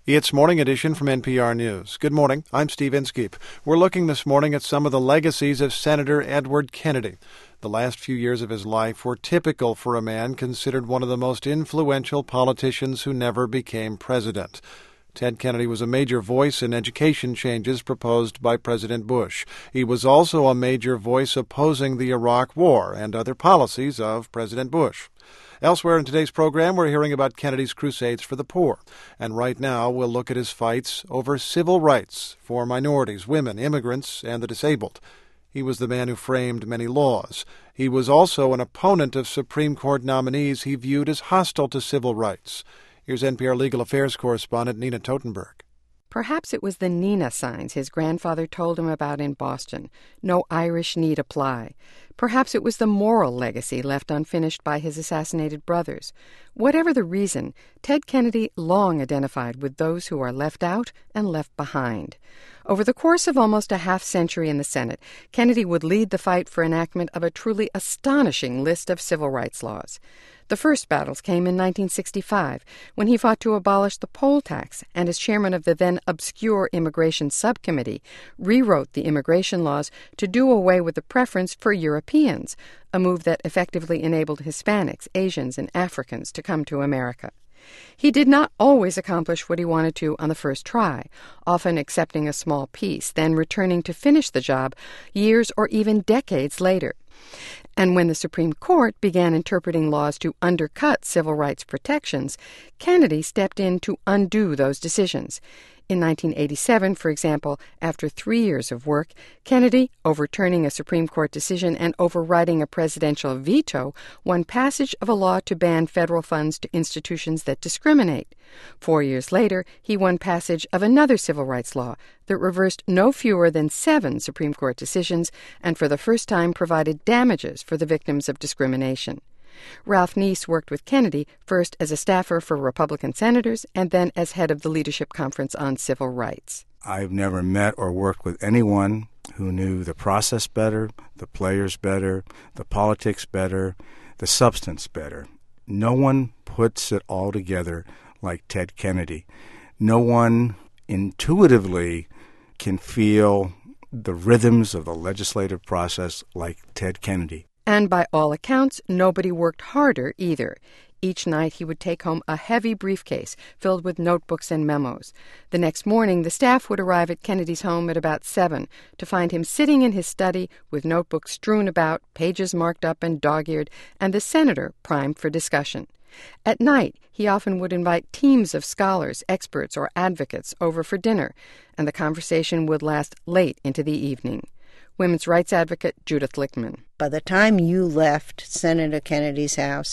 It's Morning Edition from NPR News. Good morning. I'm Steve Inskeep. We're looking this morning at some of the legacies of Senator Edward Kennedy. The last few years of his life were typical for a man considered one of the most influential politicians who never became president. Ted Kennedy was a major voice in education changes proposed by President Bush. He was also a major voice opposing the Iraq War and other policies of President Bush. Elsewhere in today's program, we're hearing about Kennedy's crusades for the poor. And right now, we'll look at his fights over civil rights for minorities, women, immigrants, and the disabled. He was the man who framed many laws. He was also an opponent of Supreme Court nominees he viewed as hostile to civil rights. Here's NPR legal affairs correspondent Nina Totenberg. Perhaps it was the Nina signs his grandfather told him about in Boston. No Irish need apply. Perhaps it was the moral legacy left unfinished by his assassinated brothers. Whatever the reason, Ted Kennedy long identified with those who are left out and left behind. Over the course of almost a half-century in the Senate, Kennedy would lead the fight for enactment of a truly astonishing list of civil rights laws. The first battles came in 1965, when he fought to abolish the poll tax and, as chairman of the then obscure Immigration Subcommittee, rewrote the immigration laws to do away with the preference for Europeans, a move that effectively enabled Hispanics, Asians, and Africans to come to America. He did not always accomplish what he wanted to on the first try, often accepting a small piece, then returning to finish the job years or even decades later. And when the Supreme Court began interpreting laws to undercut civil rights protections, Kennedy stepped in to undo those decisions. In 1987, for example, after 3 years of work, Kennedy, overturning a Supreme Court decision and overriding a presidential veto, won passage of a law to ban federal funds to institutions that discriminate. 4 years later, he won passage of another civil rights law that reversed no fewer than 7 Supreme Court decisions and for the first time provided damages for the victims of discrimination. Ralph Neese worked with Kennedy, first as a staffer for Republican senators and then as head of the Leadership Conference on Civil Rights. I've never met or worked with anyone who knew the process better, the players better, the politics better, the substance better. No one puts it all together like Ted Kennedy. No one intuitively can feel the rhythms of the legislative process like Ted Kennedy. And by all accounts, nobody worked harder either. Each night he would take home a heavy briefcase filled with notebooks and memos. The next morning, the staff would arrive at Kennedy's home at about 7 to find him sitting in his study with notebooks strewn about, pages marked up and dog-eared, and the senator primed for discussion. At night, he often would invite teams of scholars, experts, or advocates over for dinner, and the conversation would last late into the evening. Women's rights advocate Judith Lichtman. By the time you left Senator Kennedy's house,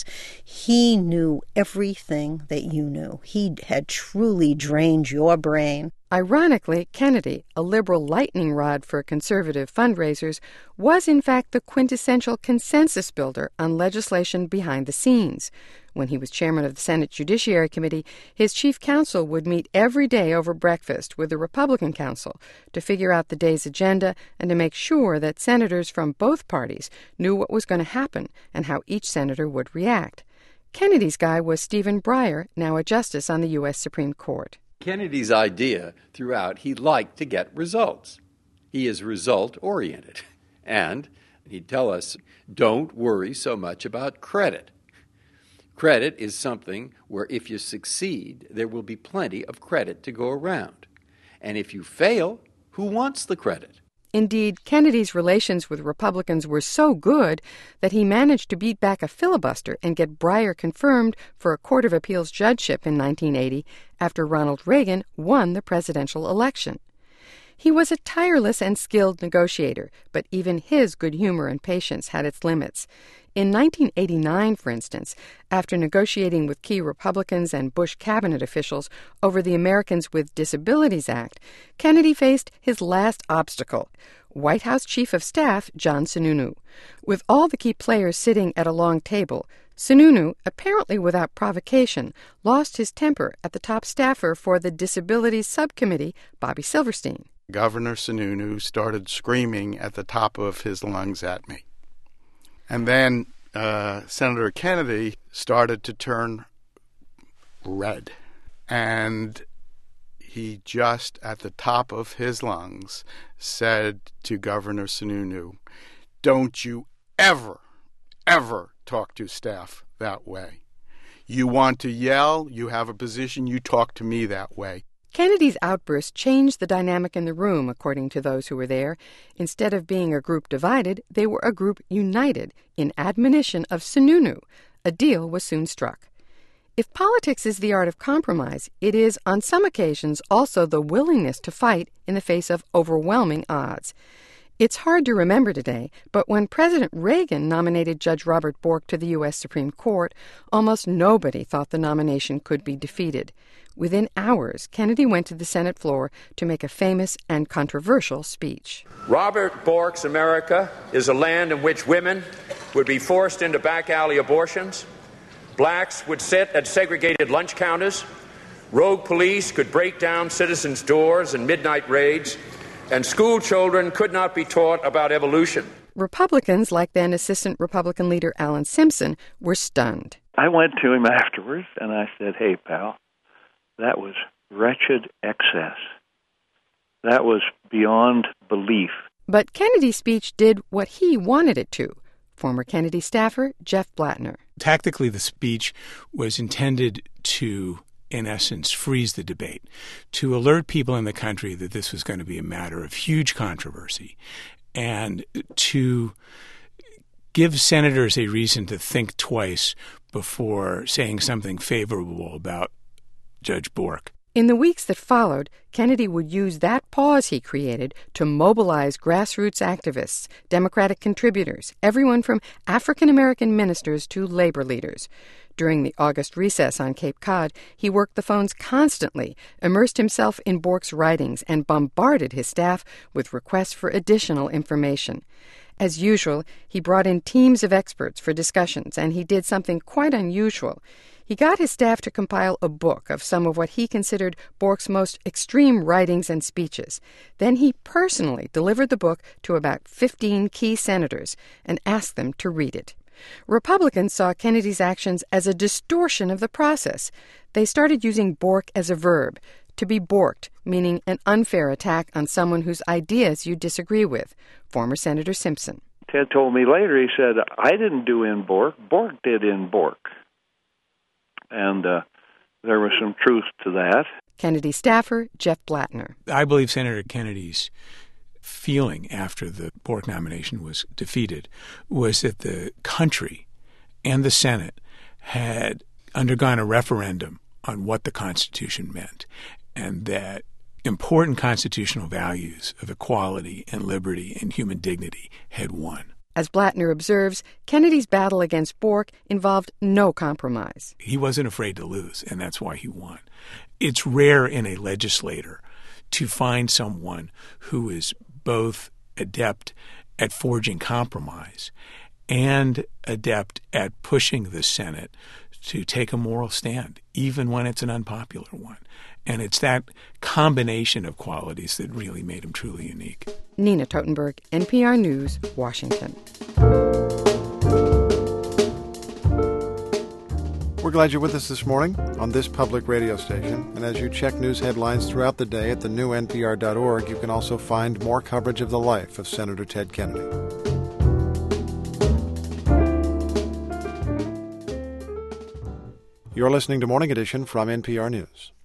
he knew everything that you knew. He had truly drained your brain. Ironically, Kennedy, a liberal lightning rod for conservative fundraisers, was in fact the quintessential consensus builder on legislation behind the scenes. When he was chairman of the Senate Judiciary Committee, his chief counsel would meet every day over breakfast with the Republican counsel to figure out the day's agenda and to make sure that senators from both parties knew what was going to happen and how each senator would react. Kennedy's guy was Stephen Breyer, now a justice on the U.S. Supreme Court. Kennedy's idea throughout, he liked to get results. He is result-oriented. And he'd tell us, don't worry so much about credit. Credit is something where if you succeed, there will be plenty of credit to go around. And if you fail, who wants the credit? Indeed, Kennedy's relations with Republicans were so good that he managed to beat back a filibuster and get Breyer confirmed for a Court of Appeals judgeship in 1980 after Ronald Reagan won the presidential election. He was a tireless and skilled negotiator, but even his good humor and patience had its limits. In 1989, for instance, after negotiating with key Republicans and Bush cabinet officials over the Americans with Disabilities Act, Kennedy faced his last obstacle, White House Chief of Staff John Sununu. With all the key players sitting at a long table, Sununu, apparently without provocation, lost his temper at the top staffer for the Disabilities Subcommittee, Bobby Silverstein. Governor Sununu started screaming at the top of his lungs at me. And then Senator Kennedy started to turn red. And he just, at the top of his lungs, said to Governor Sununu, "Don't you ever, ever talk to staff that way. You want to yell, you have a position, you talk to me that way." Kennedy's outburst changed the dynamic in the room, according to those who were there. Instead of being a group divided, they were a group united in admonition of Sununu. A deal was soon struck. If politics is the art of compromise, it is, on some occasions, also the willingness to fight in the face of overwhelming odds. It's hard to remember today, but when President Reagan nominated Judge Robert Bork to the U.S. Supreme Court, almost nobody thought the nomination could be defeated. Within hours, Kennedy went to the Senate floor to make a famous and controversial speech. Robert Bork's America is a land in which women would be forced into back alley abortions, blacks would sit at segregated lunch counters, rogue police could break down citizens' doors in midnight raids, and school children could not be taught about evolution. Republicans, like then Assistant Republican leader Alan Simpson, were stunned. I went to him afterwards and I said, "Hey, pal, that was wretched excess. That was beyond belief." But Kennedy's speech did what he wanted it to. Former Kennedy staffer Jeff Blattner. Tactically, the speech was intended to, in essence, freeze the debate, to alert people in the country that this was going to be a matter of huge controversy, and to give senators a reason to think twice before saying something favorable about Judge Bork. In the weeks that followed, Kennedy would use that pause he created to mobilize grassroots activists, Democratic contributors, everyone from African-American ministers to labor leaders. During the August recess on Cape Cod, he worked the phones constantly, immersed himself in Bork's writings, and bombarded his staff with requests for additional information. As usual, he brought in teams of experts for discussions, and he did something quite unusual. He got his staff to compile a book of some of what he considered Bork's most extreme writings and speeches. Then he personally delivered the book to about 15 key senators and asked them to read it. Republicans saw Kennedy's actions as a distortion of the process. They started using Bork as a verb, to be borked, meaning an unfair attack on someone whose ideas you disagree with. Former Senator Simpson. Ted told me later, he said, "I didn't do in Bork, Bork did in Bork." And there was some truth to that. Kennedy staffer Jeff Blattner. I believe Senator Kennedy's feeling after the Bork nomination was defeated was that the country and the Senate had undergone a referendum on what the Constitution meant, and that important constitutional values of equality and liberty and human dignity had won. As Blattner observes, Kennedy's battle against Bork involved no compromise. He wasn't afraid to lose, and that's why he won. It's rare in a legislator to find someone who is both adept at forging compromise and adept at pushing the Senate to take a moral stand, even when it's an unpopular one. And it's that combination of qualities that really made him truly unique. Nina Totenberg, NPR News, Washington. We're glad you're with us this morning on this public radio station. And as you check news headlines throughout the day at thenewNPR.org, you can also find more coverage of the life of Senator Ted Kennedy. You're listening to Morning Edition from NPR News.